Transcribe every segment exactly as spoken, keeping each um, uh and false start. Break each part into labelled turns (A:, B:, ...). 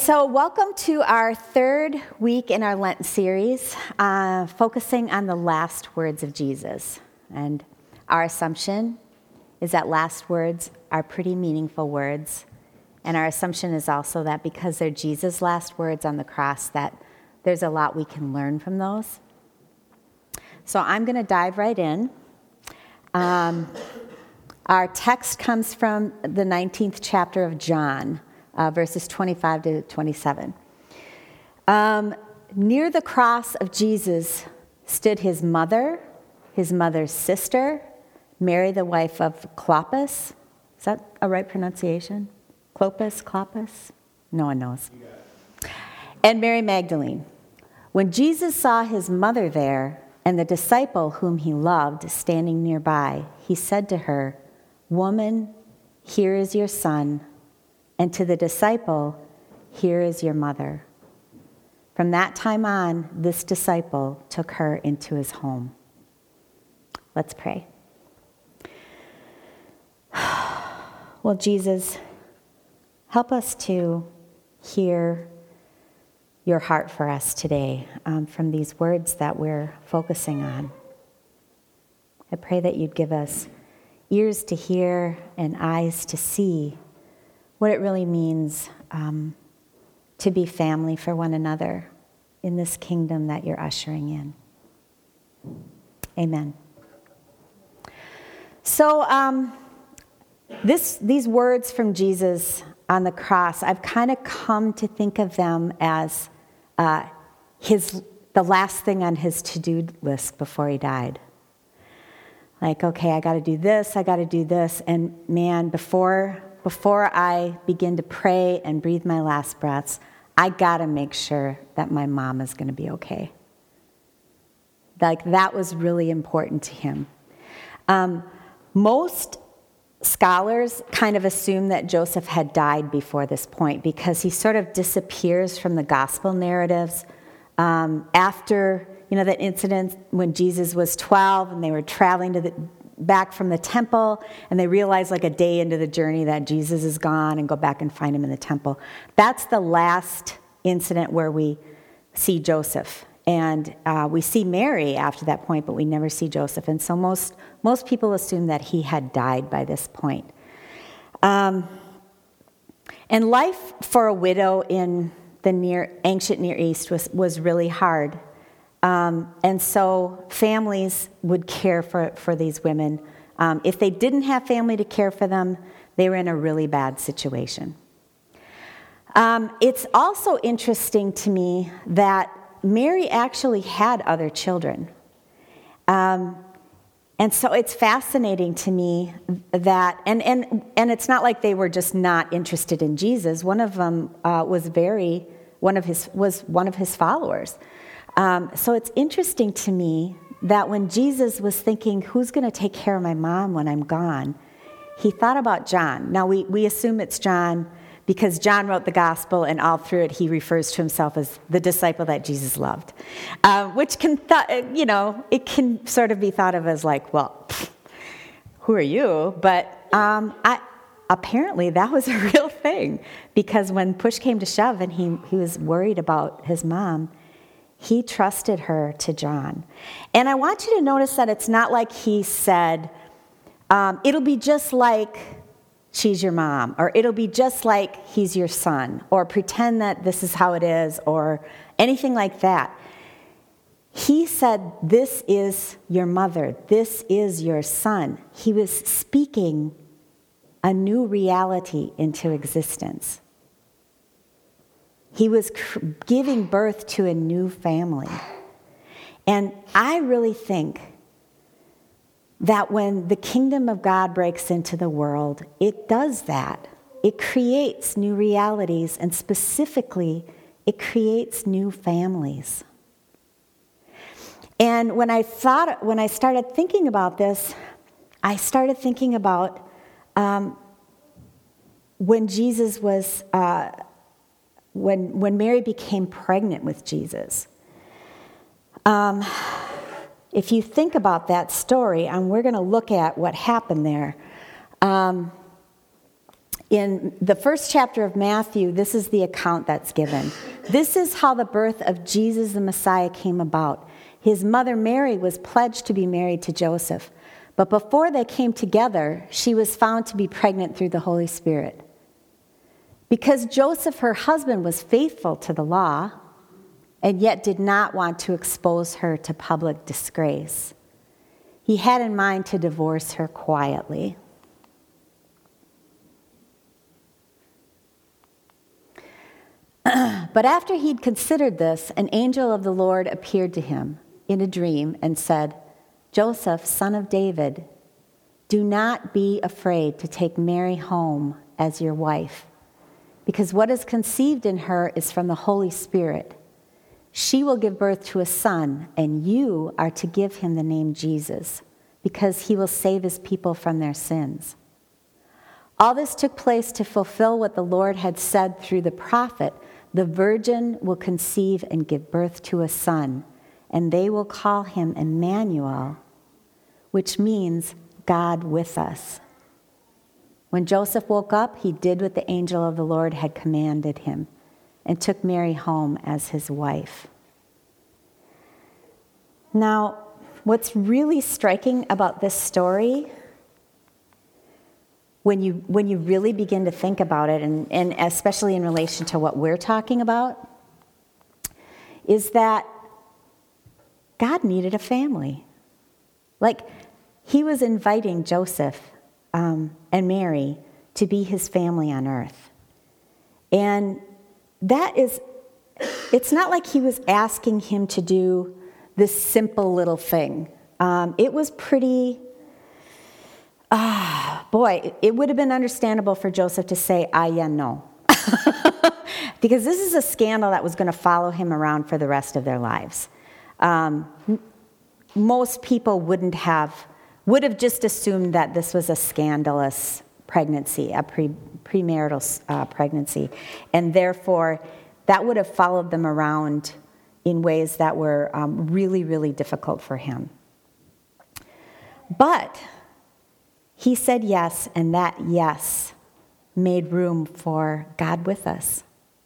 A: so welcome to our third week in our Lenten series, uh, focusing on the last words of Jesus. And our assumption is that last words are pretty meaningful words. And our assumption is also that because they're Jesus' last words on the cross, that there's a lot we can learn from those. So I'm going to dive right in. Um, our text comes from the nineteenth chapter of John, uh, verses twenty-five to twenty-seven. Um, near the cross of Jesus stood his mother, his mother's sister, Mary, the wife of Clopas. Is that a right pronunciation? Clopas, Clopas? No one knows. And Mary Magdalene. When Jesus saw his mother there and the disciple whom he loved standing nearby, he said to her, "Woman, here is your son," and to the disciple, "Here is your mother." From that time on, this disciple took her into his home. Let's pray. Well, Jesus, help us to hear your heart for us today um, from these words that we're focusing on. I pray that you'd give us ears to hear and eyes to see what it really means um, to be family for one another in this kingdom that you're ushering in. Amen. So um, this these words from Jesus on the cross, I've kind of come to think of them as uh, his the last thing on his to-do list before he died. Like, okay, I got to do this, I got to do this, and man, before before I begin to pray and breathe my last breaths, I got to make sure that my mom is going to be okay. Like, that was really important to him. Um, most scholars kind of assume that Joseph had died before this point because he sort of disappears from the gospel narratives um, after, you know, that incident when Jesus was twelve and they were traveling to the, back from the temple, and they realize like a day into the journey that Jesus is gone and go back and find him in the temple. That's the last incident where we see Joseph. And uh, we see Mary after that point, but we never see Joseph. And so most most people assume that he had died by this point. Um, and life for a widow in the near ancient Near East was, was really hard. Um, and so families would care for, for these women. Um, if they didn't have family to care for them, they were in a really bad situation. Um, it's also interesting to me that Mary actually had other children. Um, and so it's fascinating to me that, and, and, and it's not like they were just not interested in Jesus. One of them uh, was very, one of his, was one of his followers. Um, so it's interesting to me that when Jesus was thinking, who's going to take care of my mom when I'm gone, he thought about John. Now, we, we assume it's John because John wrote the gospel, and all through it, he refers to himself as the disciple that Jesus loved, uh, which can, th- you know, it can sort of be thought of as like, well, pff, who are you? But um, I, apparently that was a real thing, because when push came to shove and he, he was worried about his mom, he trusted her to John. And I want you to notice that it's not like he said, um, it'll be just like she's your mom, or it'll be just like he's your son, or pretend that this is how it is, or anything like that. He said, this is your mother, this is your son. He was speaking a new reality into existence. He was cr- giving birth to a new family. And I really think that when the kingdom of God breaks into the world, it does that. It creates new realities, and specifically, it creates new families. And when I thought, when I started thinking about this, I started thinking about um, when Jesus was, uh, when when Mary became pregnant with Jesus. Um, If you think about that story, and we're going to look at what happened there, um, In the first chapter of Matthew, this is the account that's given. This is how the birth of Jesus the Messiah came about. His mother Mary was pledged to be married to Joseph, but before they came together, she was found to be pregnant through the Holy Spirit. Because Joseph, her husband, was faithful to the law and yet did not want to expose her to public disgrace, he had in mind to divorce her quietly. But after he'd considered this, an angel of the Lord appeared to him in a dream and said, "Joseph, son of David, do not be afraid to take Mary home as your wife, because what is conceived in her is from the Holy Spirit. She will give birth to a son, and you are to give him the name Jesus, because he will save his people from their sins." All this took place to fulfill what the Lord had said through the prophet, "The virgin will conceive and give birth to a son, and they will call him Emmanuel," which means God with us. When Joseph woke up, he did what the angel of the Lord had commanded him and took Mary home as his wife. Now, what's really striking about this story, when you when you really begin to think about it, and, and especially in relation to what we're talking about, is that God needed a family. Like, he was inviting Joseph um, and Mary to be his family on earth. And that is, it's not like he was asking him to do this simple little thing. Um, it was pretty... Ah, boy, it would have been understandable for Joseph to say, ah, yeah, no. Because this is a scandal that was going to follow him around for the rest of their lives. Um, most people wouldn't have, would have just assumed that this was a scandalous pregnancy, a pre, premarital uh, pregnancy. And therefore, that would have followed them around in ways that were um, really, really difficult for him. But he said yes, and that yes made room for God with us.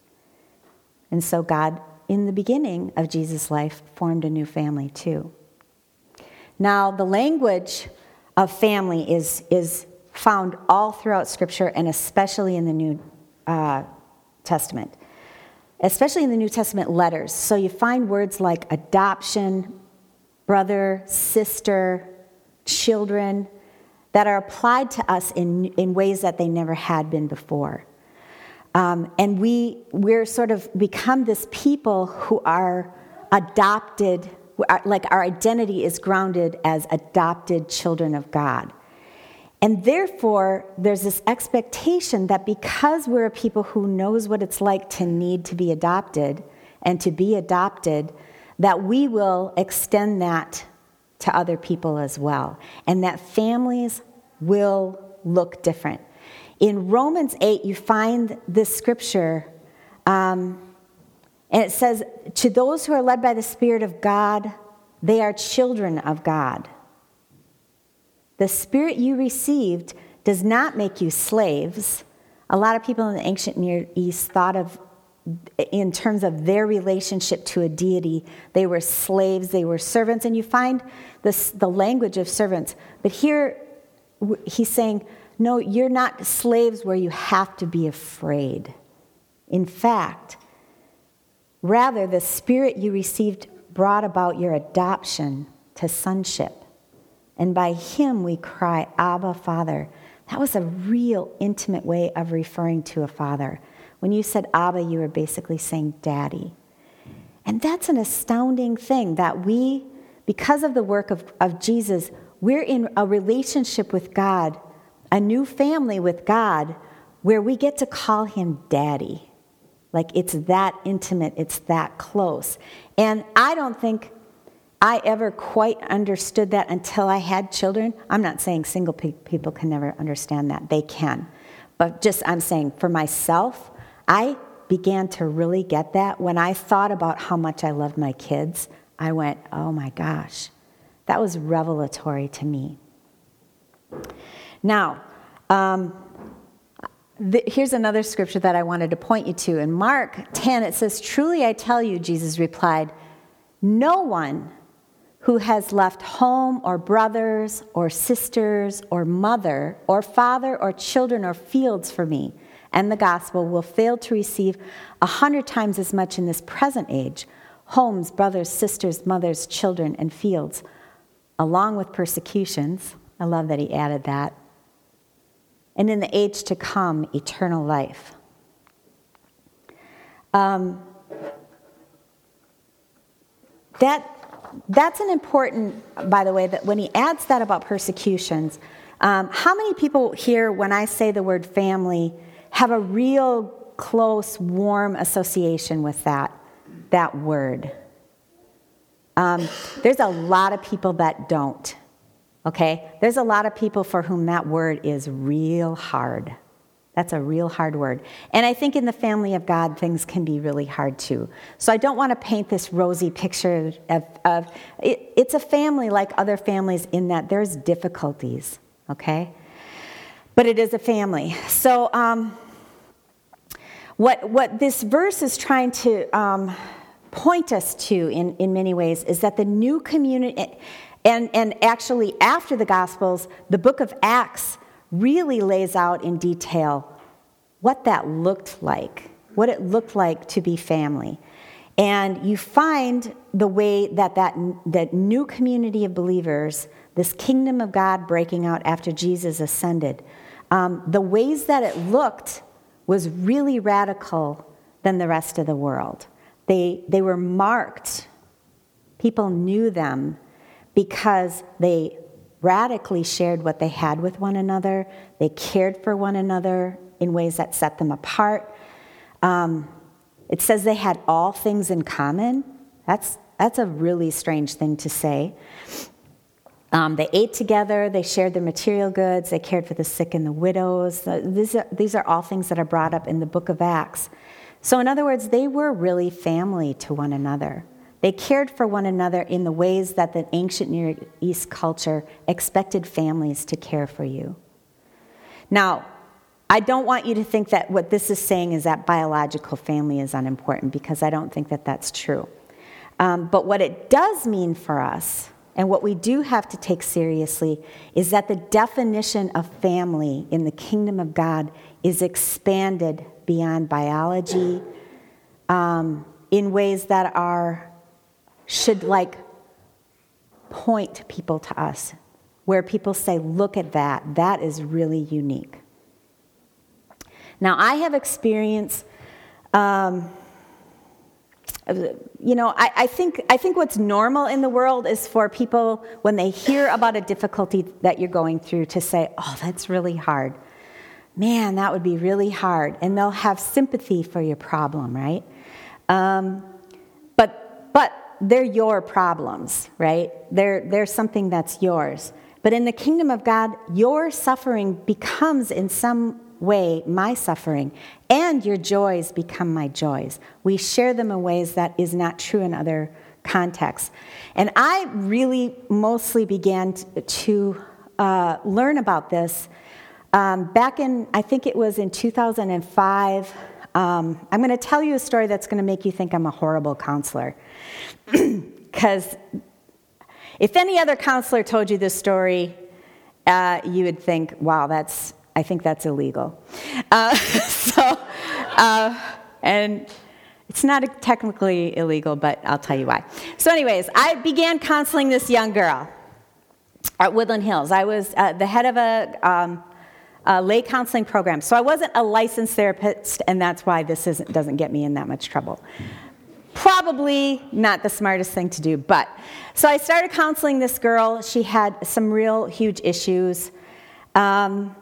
A: And so God, in the beginning of Jesus' life, formed a new family too. Now, the language of family is, is found all throughout Scripture, and especially in the New uh, Testament, especially in the New Testament letters. So you find words like adoption, brother, sister, children, that are applied to us in, in ways that they never had been before. Um, and we, we're sort of become this people who are adopted, like our identity is grounded as adopted children of God. And therefore, there's this expectation that because we're a people who knows what it's like to need to be adopted and to be adopted, that we will extend that to other people as well, and that families will look different. In Romans eight, you find this scripture, um, and it says, "To those who are led by the Spirit of God, they are children of God. The Spirit you received does not make you slaves." A lot of people in the ancient Near East thought of, in terms of their relationship to a deity, they were slaves, they were servants, and you find this, the language of servants. But here he's saying, no, you're not slaves where you have to be afraid. In fact, rather, the Spirit you received brought about your adoption to sonship. And by him we cry, Abba, Father. That was a real intimate way of referring to a father. When you said Abba, you were basically saying Daddy. And that's an astounding thing, that we, because of the work of, of Jesus, we're in a relationship with God, a new family with God, where we get to call him Daddy. Like, it's that intimate, it's that close. And I don't think I ever quite understood that until I had children. I'm not saying single pe- people can never understand that. They can. But just, I'm saying, for myself, I began to really get that when I thought about how much I loved my kids. I went, oh my gosh, that was revelatory to me. Now, um, the, here's another scripture that I wanted to point you to. In Mark ten, it says, "Truly I tell you," Jesus replied, "no one who has left home or brothers or sisters or mother or father or children or fields for me and the gospel will fail to receive a hundred times as much in this present age, homes, brothers, sisters, mothers, children, and fields, along with persecutions." I love that he added that. "And in the age to come, eternal life." Um, that That's an important, by the way, that when he adds that about persecutions, um, how many people here, when I say the word family, have a real close, warm association with that, that word? Um, there's a lot of people that don't, okay? There's a lot of people for whom that word is real hard. That's a real hard word. And I think in the family of God, things can be really hard too. So I don't want to paint this rosy picture of, of it, it's a family like other families in that there's difficulties, okay? But it is a family. So um, what, what this verse is trying to um, point us to in, in many ways is that the new community, and, and actually after the Gospels, the book of Acts really lays out in detail what that looked like, what it looked like to be family. And you find the way that that, that new community of believers, this kingdom of God breaking out after Jesus ascended, um, the ways that it looked was really radical than the rest of the world. They, they were marked. People knew them because they radically shared what they had with one another. They cared for one another in ways that set them apart. Um, it says they had all things in common. That's that's a really strange thing to say. Um, they ate together. They shared their material goods. They cared for the sick and the widows. These are, these are all things that are brought up in the book of Acts. So in other words, they were really family to one another. They cared for one another in the ways that the ancient Near East culture expected families to care for you. Now, I don't want you to think that what this is saying is that biological family is unimportant, because I don't think that that's true. Um, but what it does mean for us, and what we do have to take seriously, is that the definition of family in the kingdom of God is expanded beyond biology um, in ways that are should like point people to us, where people say, look at that, that is really unique. Now, I have experience, um, you know, I, I think I think what's normal in the world is for people, when they hear about a difficulty that you're going through, to say, oh, that's really hard. Man, that would be really hard. And they'll have sympathy for your problem, right? Um, but but they're your problems, right? They're, they're something that's yours. But in the kingdom of God, your suffering becomes in some way my suffering, and your joys become my joys. We share them in ways that is not true in other contexts. And I really mostly began to uh, learn about this um, back in, I think it was in two thousand five. Um, I'm going to tell you a story that's going to make you think I'm a horrible counselor. Because if any other counselor told you this story, uh, you would think, wow, that's, I think that's illegal. Uh, so, uh, and it's not technically illegal, but I'll tell you why. So anyways, I began counseling this young girl at Woodland Hills. I was uh, the head of a... Um, Uh, lay counseling program. So I wasn't a licensed therapist, and that's why this isn't, doesn't get me in that much trouble. Probably not the smartest thing to do, but. So I started counseling this girl. She had some real huge issues. Um,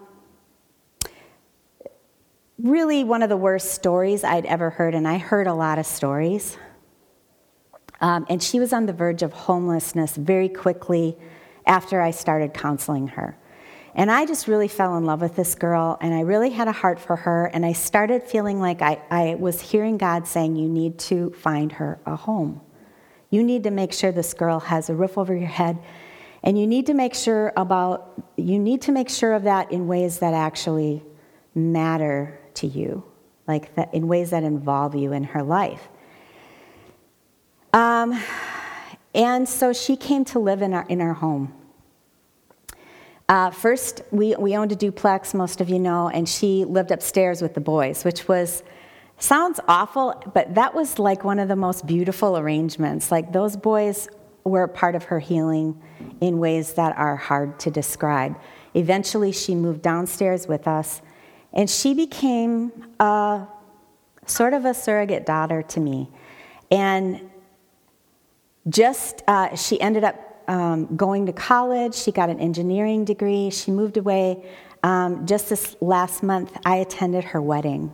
A: really one of the worst stories I'd ever heard, and I heard a lot of stories. Um, and she was on the verge of homelessness very quickly after I started counseling her. And I just really fell in love with this girl, and I really had a heart for her, and I started feeling like I, I was hearing God saying, you need to find her a home. You need to make sure this girl has a roof over your head, and you need to make sure about, you need to make sure of that in ways that actually matter to you, like that in ways that involve you in her life. Um, and so she came to live in our in our home. Uh, first, we, we owned a duplex, most of you know, and she lived upstairs with the boys, which was, sounds awful, but that was like one of the most beautiful arrangements. Like those boys were part of her healing in ways that are hard to describe. Eventually, she moved downstairs with us, and she became a, sort of a surrogate daughter to me. And just, uh, she ended up Um, going to college. She got an engineering degree. She moved away. Um, just this last month, I attended her wedding.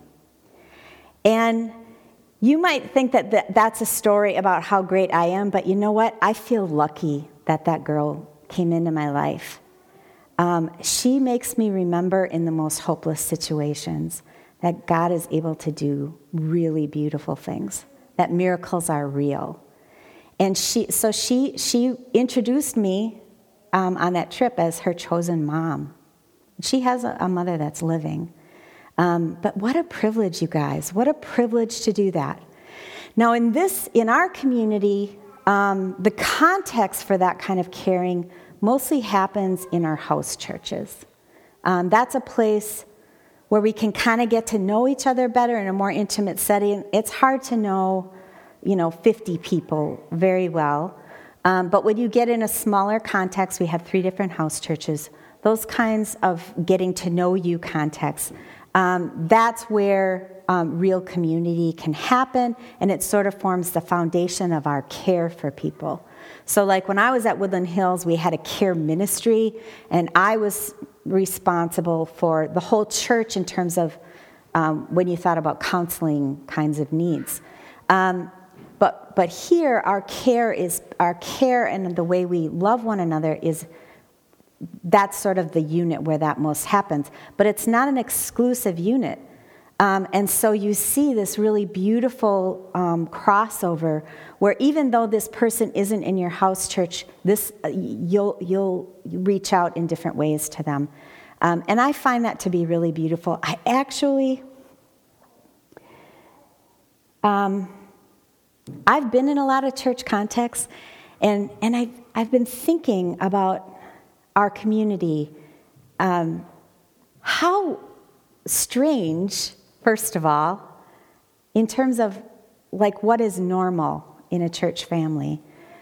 A: And you might think that th- that's a story about how great I am, but you know what? I feel lucky that that girl came into my life. Um, she makes me remember in the most hopeless situations that God is able to do really beautiful things, that miracles are real. And she, so she, she introduced me um, on that trip as her chosen mom. She has a, a mother that's living. Um, but what a privilege, you guys. What a privilege to do that. Now, in this, in our community, um, the context for that kind of caring mostly happens in our house churches. Um, that's a place where we can kind of get to know each other better in a more intimate setting. It's hard to know, you know, fifty people very well. Um, but when you get in a smaller context, we have three different house churches, those kinds of getting to know you contexts, um, that's where um, real community can happen, and it sort of forms the foundation of our care for people. So like when I was at Woodland Hills, we had a care ministry, and I was responsible for the whole church in terms of um, when you thought about counseling kinds of needs. Um, But but here, our care is our care, and the way we love one another is that's sort of the unit where that most happens. But it's not an exclusive unit, um, and so you see this really beautiful um, crossover where even though this person isn't in your house church, this uh, you'll you'll reach out in different ways to them, um, and I find that to be really beautiful. I actually. Um, I've been in a lot of church contexts, and, and I've, I've been thinking about our community. Um, how strange, first of all, in terms of like what is normal in a church family,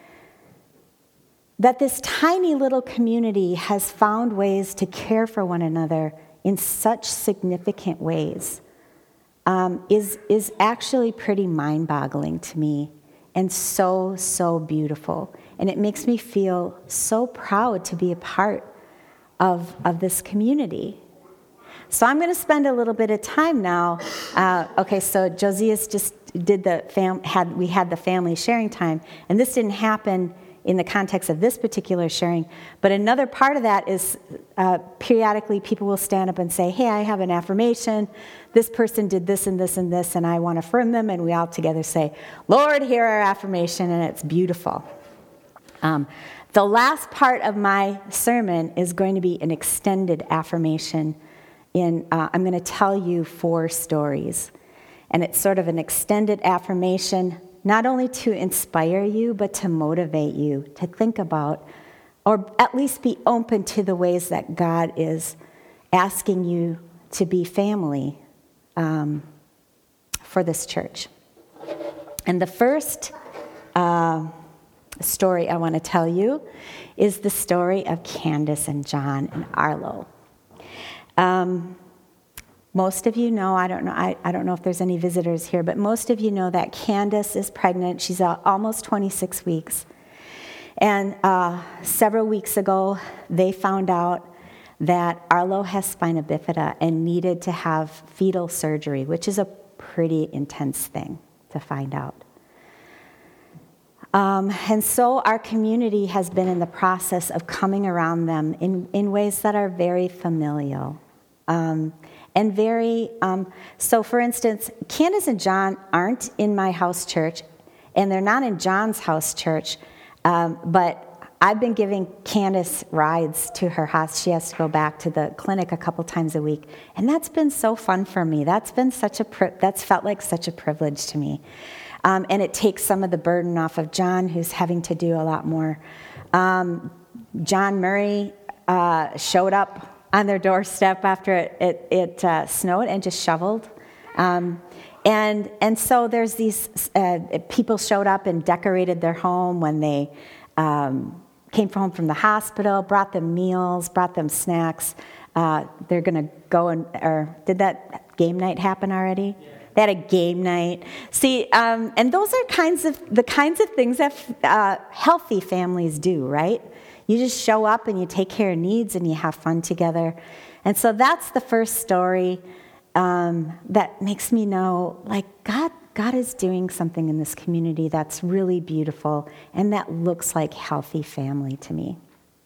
A: that this tiny little community has found ways to care for one another in such significant ways. Um, is is actually pretty mind-boggling to me, and so, so beautiful. And it makes me feel so proud to be a part of, of this community. So I'm going to spend a little bit of time now. Uh, okay, so Josias just did the fam- had we had the family sharing time, and this didn't happen in the context of this particular sharing, but another part of that is uh, periodically people will stand up and say, hey, I have an affirmation. This person did this and this and this, and I want to affirm them, and we all together say, Lord, hear our affirmation, and it's beautiful. Um, the last part of my sermon is going to be an extended affirmation. In uh, I'm going to tell you four stories, and it's sort of an extended affirmation, not only to inspire you, but to motivate you to think about, or at least be open to the ways that God is asking you to be family um, for this church. And the first uh, story I want to tell you is the story of Candace and John and Arlo. Um, Most of you know, I don't know, I, I don't know if there's any visitors here, but most of you know that Candace is pregnant. She's uh, almost twenty-six weeks. And uh, several weeks ago, they found out that Arlo has spina bifida and needed to have fetal surgery, which is a pretty intense thing to find out. Um, and so our community has been in the process of coming around them in, in ways that are very familial. Um, and very, um, so for instance, Candace and John aren't in my house church, and they're not in John's house church, um, but I've been giving Candace rides to her house. She has to go back to the clinic a couple times a week, and that's been so fun for me. That's been such a pri- that's felt like such a privilege to me, um, and it takes some of the burden off of John, who's having to do a lot more. Um, John Murray uh, showed up on their doorstep after it it, it uh, snowed and just shoveled. Um, and and so there's these uh, people showed up and decorated their home when they. Um, came home from the hospital, brought them meals, brought them snacks. Uh, they're going to go and, or did that game night happen already? Yeah. They had a game night. See, um, and those are kinds of the kinds of things that uh, healthy families do, right? You just show up and you take care of needs and you have fun together. And so that's the first story um, that makes me know, like, God God is doing something in this community that's really beautiful and that looks like healthy family to me.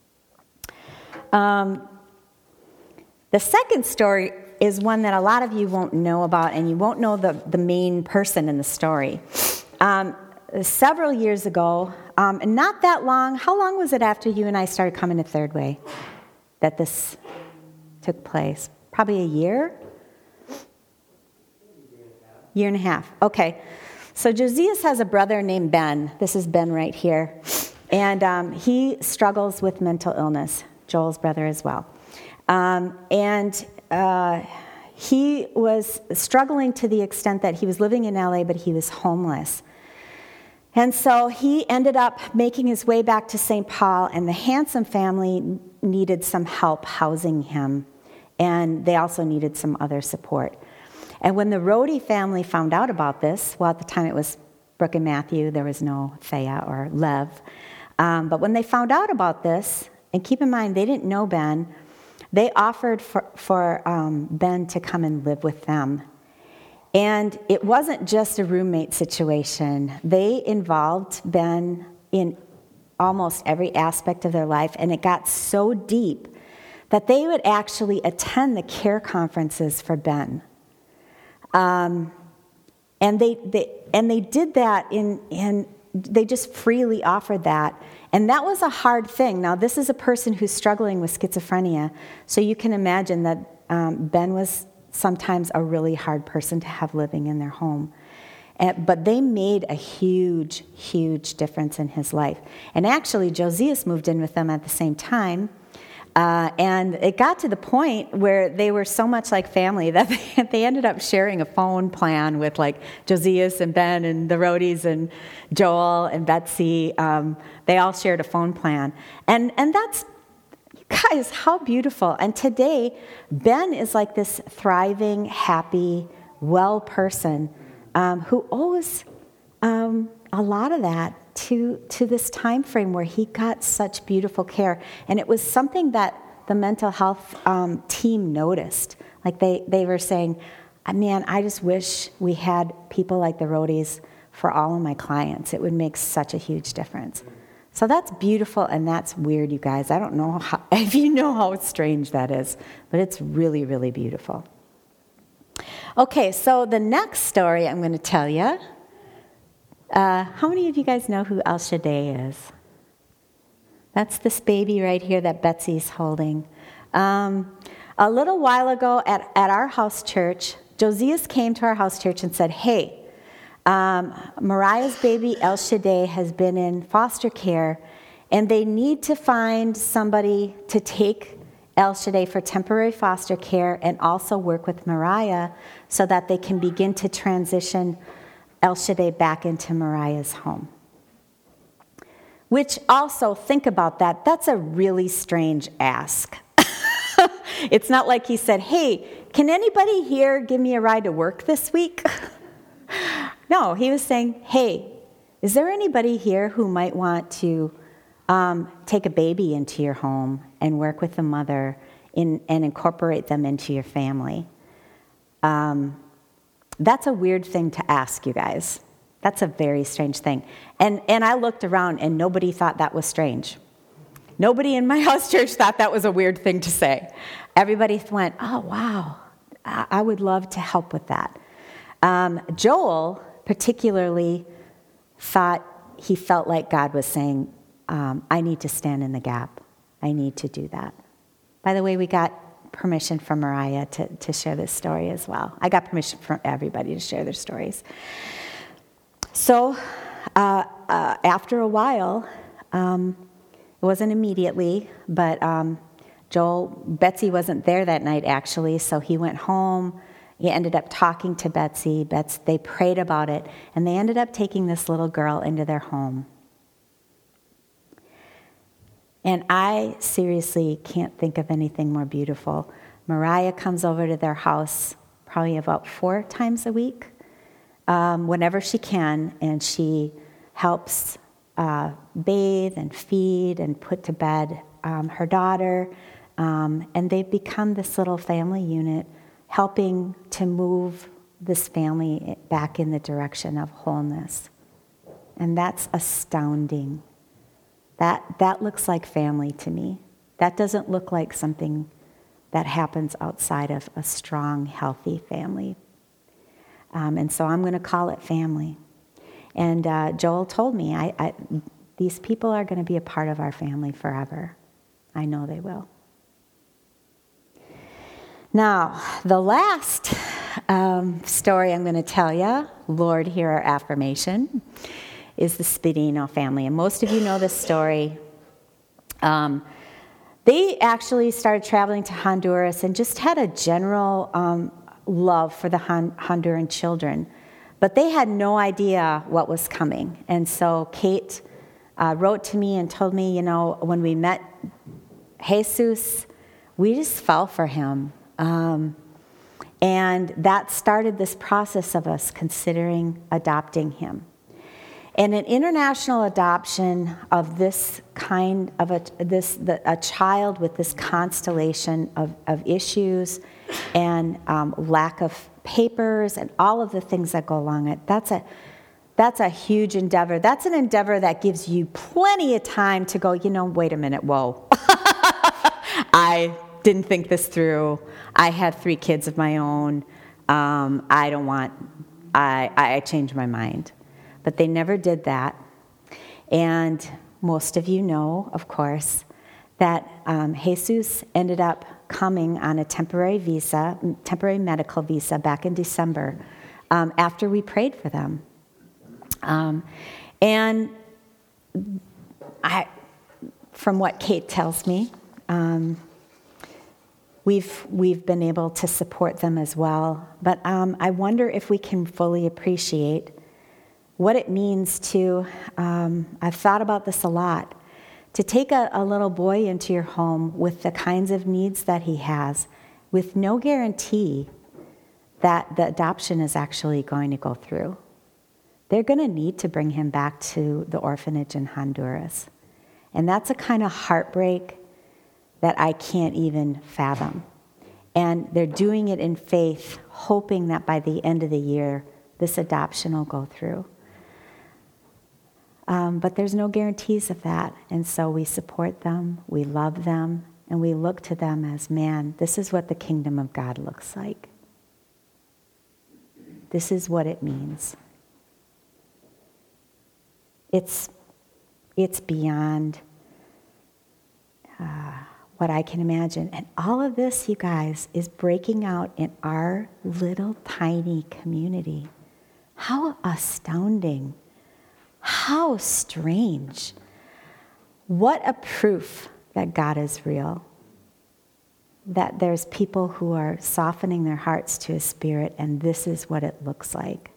A: Um, the second story is one that a lot of you won't know about, and you won't know the, the main person in the story. Um, several years ago, um, and not that long, how long was it after you and I started coming to Third Way that this took place? Probably a year? Year and a half. Okay. So Josias has a brother named Ben. This is Ben right here. And um, he struggles with mental illness. Joel's brother as well. Um, and uh, he was struggling to the extent that he was living in L A, but he was homeless. And so he ended up making his way back to Saint Paul, and the Handsome family needed some help housing him. And they also needed some other support. And when the Rohde family found out about this, well, at the time it was Brooke and Matthew, there was no Thea or Lev. Um, but when they found out about this, and keep in mind, they didn't know Ben, they offered for, for um, Ben to come and live with them. And it wasn't just a roommate situation. They involved Ben in almost every aspect of their life, and it got so deep that they would actually attend the care conferences for Ben. Um, and they, they and they did that in in they just freely offered that, and that was a hard thing. Now, this is a person who's struggling with schizophrenia, so you can imagine that um, Ben was sometimes a really hard person to have living in their home. And, but they made a huge, huge difference in his life. And actually, Josias moved in with them at the same time. Uh, and it got to the point where they were so much like family that they, they ended up sharing a phone plan with like Josias and Ben and the Rohdes and Joel and Betsy. Um, they all shared a phone plan. And and that's, you guys, how beautiful. And today, Ben is like this thriving, happy, well person um, who owes um, a lot of that to to this time frame where he got such beautiful care. And it was something that the mental health um, team noticed. Like they, they were saying, man, I just wish we had people like the Rohdes for all of my clients. It would make such a huge difference. So that's beautiful and that's weird, you guys. I don't know how, if you know how strange that is, but it's really, really beautiful. Okay, so the next story I'm going to tell you. Uh, how many of you guys know who El Shaddai is? That's this baby right here that Betsy's holding. Um, a little while ago at, at our house church, Josias came to our house church and said, hey, um, Mariah's baby El Shaddai has been in foster care, and they need to find somebody to take El Shaddai for temporary foster care and also work with Mariah so that they can begin to transition El Shaddai back into Mariah's home. Which also, think about that, that's a really strange ask. It's not like he said, hey, can anybody here give me a ride to work this week? No, he was saying, hey, is there anybody here who might want to um, take a baby into your home and work with the mother in, and incorporate them into your family? Um, That's a weird thing to ask, you guys. That's a very strange thing. And and I looked around and nobody thought that was strange. Nobody in my house church thought that was a weird thing to say. Everybody went, oh, wow, I would love to help with that. Um, Joel particularly thought he felt like God was saying, um, I need to stand in the gap. I need to do that. By the way, we got permission from Mariah to, to share this story as well. I got permission from everybody to share their stories. So uh, uh, after a while, um, it wasn't immediately, but um, Joel, Betsy wasn't there that night actually, so he went home. He ended up talking to Betsy. Betsy. They prayed about it, and they ended up taking this little girl into their home. And I seriously can't think of anything more beautiful. Mariah comes over to their house probably about four times a week, um, whenever she can, and she helps uh, bathe and feed and put to bed um, her daughter. Um, and they've become this little family unit, helping to move this family back in the direction of wholeness. And that's astounding. That that looks like family to me. That doesn't look like something that happens outside of a strong, healthy family. Um, and so I'm going to call it family. And uh, Joel told me, I, I, these people are going to be a part of our family forever. I know they will. Now, the last um, story I'm going to tell you, Lord, hear our affirmation, is the Spadino family. And most of you know this story. Um, they actually started traveling to Honduras and just had a general um, love for the Hon- Honduran children. But they had no idea what was coming. And so Kate uh, wrote to me and told me, you know, when we met Jesus, we just fell for him. Um, and that started this process of us considering adopting him. And an international adoption of this kind of a this the, a child with this constellation of, of issues and um, lack of papers and all of the things that go along it, that's a that's a huge endeavor. That's an endeavor that gives you plenty of time to go, you know, wait a minute, whoa. I didn't think this through. I have three kids of my own. Um, I don't want, I, I changed my mind. But they never did that. And most of you know, of course, that um, Jesus ended up coming on a temporary visa, temporary medical visa back in December um, after we prayed for them. Um, and I, from what Kate tells me, um, we've we've been able to support them as well. But um, I wonder if we can fully appreciate what it means to, um, I've thought about this a lot, to take a, a little boy into your home with the kinds of needs that he has, with no guarantee that the adoption is actually going to go through. They're going to need to bring him back to the orphanage in Honduras. And that's a kind of heartbreak that I can't even fathom. And they're doing it in faith, hoping that by the end of the year, this adoption will go through. Um, but there's no guarantees of that. And so we support them, we love them, and we look to them as, man, this is what the kingdom of God looks like. This is what it means. It's, it's beyond uh, what I can imagine. And all of this, you guys, is breaking out in our little tiny community. How astounding. How strange. What a proof that God is real. That there's people who are softening their hearts to his spirit, and this is what it looks like.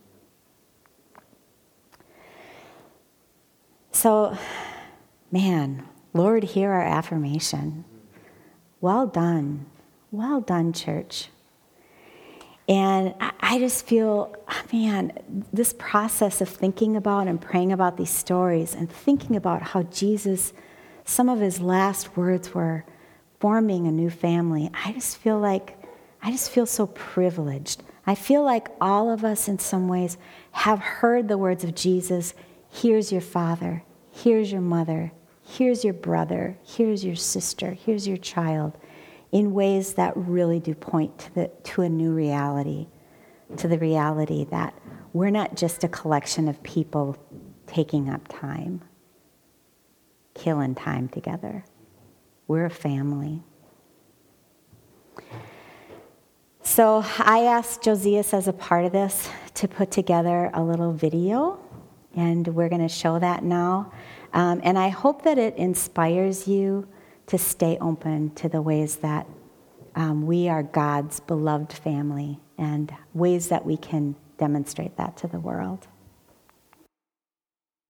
A: So, man, Lord, hear our affirmation. Well done. Well done, church. And I just feel, man, this process of thinking about and praying about these stories and thinking about how Jesus, some of his last words were forming a new family. I just feel like, I just feel so privileged. I feel like all of us in some ways have heard the words of Jesus. Here's your father. Here's your mother. Here's your brother. Here's your sister. Here's your child. In ways that really do point to, the, to a new reality, to the reality that we're not just a collection of people taking up time. killing time together. We're a family. So I asked Josias as a part of this to put together a little video, and we're going to show that now. Um, and I hope that it inspires you to stay open to the ways that um, we are God's beloved family and ways that we can demonstrate that to the world.